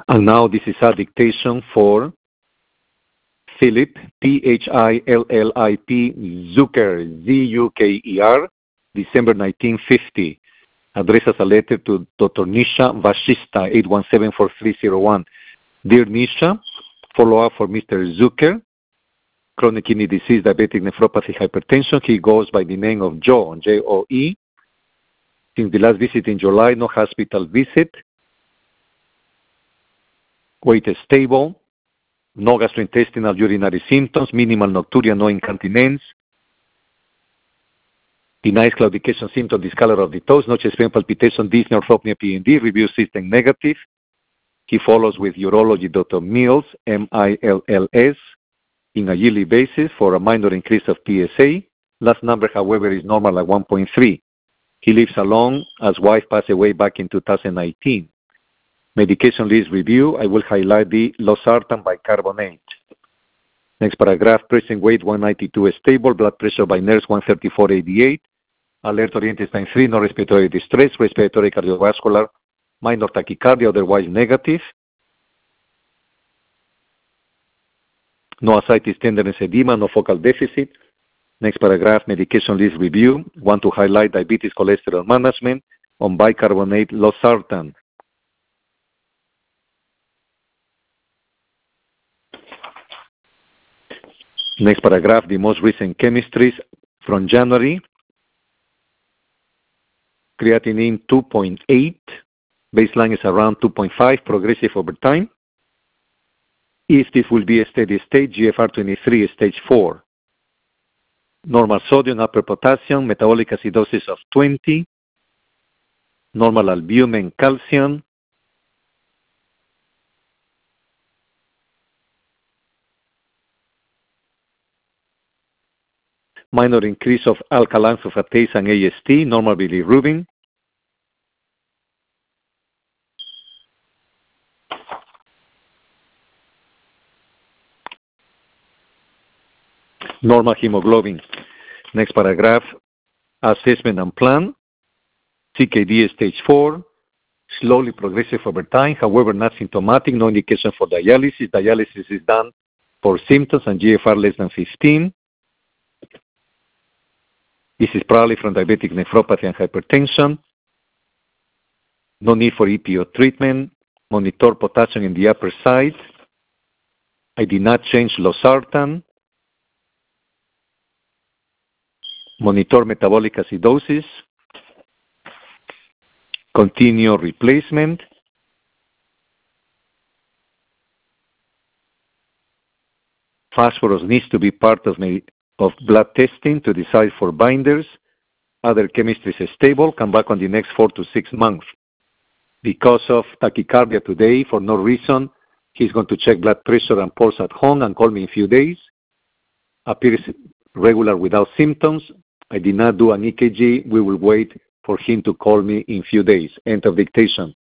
And now this is a dictation for Philip, Phillip Zucker, Zuker, December 1950. Addresses a letter to Dr. Nisha Vashista, 817-4301. Dear Nisha, follow-up for Mr. Zucker, chronic kidney disease, diabetic nephropathy, hypertension. He goes by the name of Joe, J-O-E. Since the last visit in July, no hospital visit. Weight is stable. No gastrointestinal urinary symptoms. Minimal nocturia, no incontinence. Denies claudication symptom, discolor of the toes, no chest pain, palpitation, dyspnea, orthopnea, PND. Review system negative. He follows with urology Dr. Mills, M-I-L-L-S, in a yearly basis for a minor increase of PSA. Last number, however, is normal at 1.3. He lives alone as wife passed away back in 2019. Medication list review. I will highlight the losartan bicarbonate. Next paragraph, present weight 192 is stable, blood pressure by nurse 134/88, alert oriented time 3, no respiratory distress, respiratory cardiovascular, minor tachycardia, otherwise negative. No ascites, tenderness, edema, no focal deficit. Next paragraph, medication list review. Want to highlight diabetes cholesterol management on bicarbonate losartan. Next paragraph, the most recent chemistries from January. Creatinine 2.8, baseline is around 2.5, progressive over time. If this will be a steady state, GFR 23 is stage 4. Normal sodium, upper potassium, metabolic acidosis of 20, normal albumin, calcium, minor increase of alkaline phosphatase and AST, normal bilirubin. Normal hemoglobin. Next paragraph, assessment and plan. CKD is stage 4, slowly progressive over time, however not symptomatic, no indication for dialysis. Dialysis is done for symptoms and GFR less than 15. This is probably from diabetic nephropathy and hypertension. No need for EPO treatment. Monitor potassium in the upper side. I did not change losartan. Monitor metabolic acidosis. Continue replacement. Phosphorus needs to be part of blood testing to decide for binders. Other chemistry is stable. Come back on the next 4 to 6 months. Because of tachycardia today, for no reason, he's going to check blood pressure and pulse at home and call me in a few days. Appears regular without symptoms. I did not do an EKG. We will wait for him to call me in a few days. End of dictation.